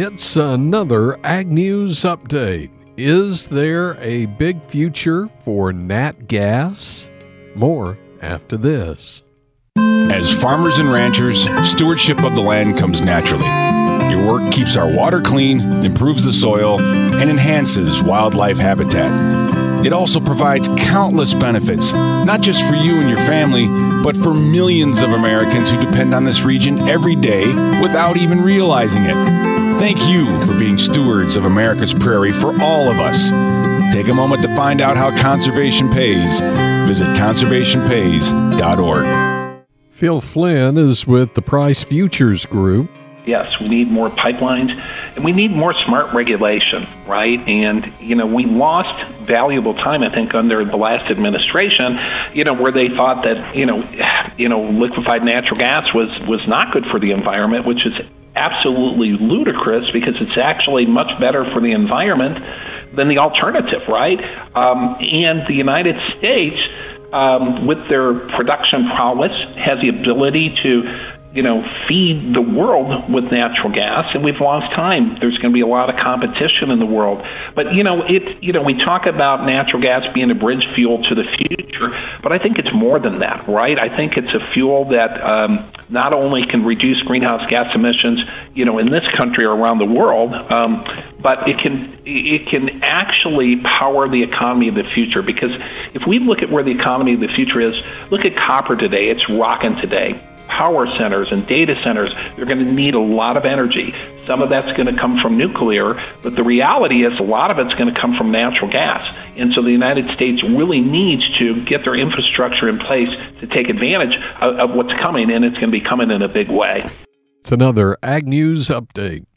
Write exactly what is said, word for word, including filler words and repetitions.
It's another Ag News update. Is there a big future for nat gas? More after this. As farmers and ranchers, stewardship of the land comes naturally. Your work keeps our water clean, improves the soil, and enhances wildlife habitat. It also provides countless benefits, not just for you and your family, but for millions of Americans who depend on this region every day without even realizing it. Thank you for being stewards of America's prairie for all of us. Take a moment to find out how conservation pays. Visit conservation pays dot org. Phil Flynn is with the Price Futures Group. Yes, we need more pipelines, and we need more smart regulation, right? And, you know, we lost valuable time, I think, under the last administration, you know, where they thought that, you know, you know, liquefied natural gas was, was not good for the environment, which is absolutely ludicrous because it's actually much better for the environment than the alternative, right? Um, and the United States, um, with their production prowess, has the ability to, you know, feed the world with natural gas, and we've lost time. There's going to be a lot of competition in the world. But, you know, it, you know, we talk about natural gas being a bridge fuel to the future, but I think it's more than that, right? I think it's a fuel that um, not only can reduce greenhouse gas emissions, you know, in this country or around the world, um, but it can it can actually power the economy of the future. Because if we look at where the economy of the future is, look at copper today. It's rocking today. Power centers and data centers, they're going to need a lot of energy. Some of that's going to come from nuclear, but the reality is a lot of it's going to come from natural gas. And so the United States really needs to get their infrastructure in place to take advantage of, of what's coming, and it's going to be coming in a big way. It's another Ag News update.